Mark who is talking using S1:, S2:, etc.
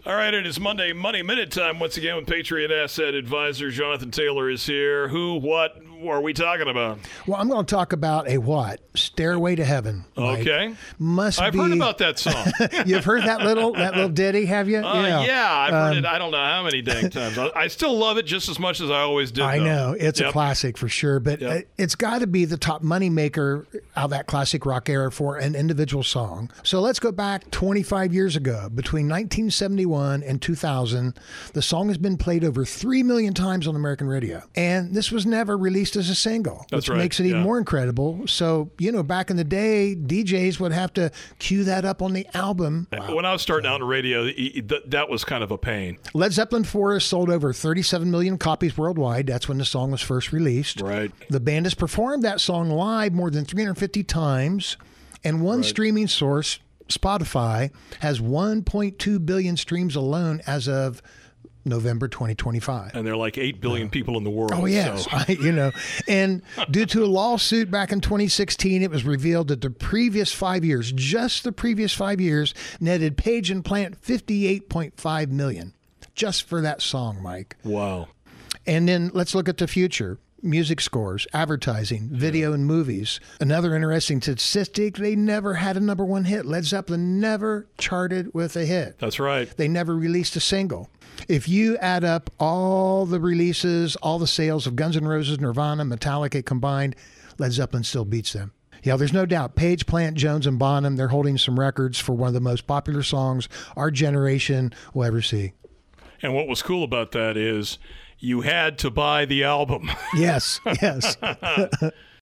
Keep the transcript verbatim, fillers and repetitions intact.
S1: All right, it is Monday Money Minute time once again with Patriot Asset Advisor. Jonathan Taylor is here. Who, what are we talking about?
S2: Well, I'm going to talk about a what? Stairway to Heaven. Mike.
S1: Okay.
S2: Must
S1: I've
S2: be...
S1: heard about that song.
S2: You've heard that little that little ditty, have you?
S1: Uh,
S2: yeah.
S1: yeah, I've
S2: Um,
S1: heard it I don't know how many dang times. I, I still love it just as much as I always did.
S2: I
S1: though.
S2: know. It's
S1: Yep.
S2: a classic for sure, but
S1: Yep.
S2: it- it's got to be the top money maker out of that classic rock era for an individual song. So let's go back twenty-five years ago. Between nineteen seventy-one and two thousand, the song has been played over three million times on American radio. And this was never released as a single,
S1: That's
S2: which
S1: right,
S2: makes it even
S1: yeah.
S2: more incredible. So, you know, back in the day, D Js would have to cue that up on the album.
S1: When I was starting out in radio, e- e- th- that was kind of a pain.
S2: Led Zeppelin four has sold over thirty-seven million copies worldwide. That's when the song was first released.
S1: Right.
S2: The band has performed that song live more than three hundred fifty times, and one
S1: Right.
S2: streaming source, Spotify, has one point two billion streams alone as of November twenty twenty-five.
S1: And there are like eight billion people in the world.
S2: Oh, yes.
S1: so-
S2: I, you know, and due to a lawsuit back in twenty sixteen, it was revealed that the previous five years, just the previous five years, netted Page and Plant fifty-eight point five million just for that song, Mike.
S1: Wow.
S2: And then let's look at the future. Music scores, advertising, video, and movies. Another interesting statistic, they never had a number one hit. Led Zeppelin never charted with a hit.
S1: That's right.
S2: They never released a single. If you add up all the releases, all the sales of Guns N' Roses, Nirvana, Metallica combined, Led Zeppelin still beats them. Yeah, there's no doubt. Page, Plant, Jones, and Bonham, they're holding some records for one of the most popular songs our generation will ever see.
S1: And what was cool about that is you had to buy the album.
S2: Yes, yes.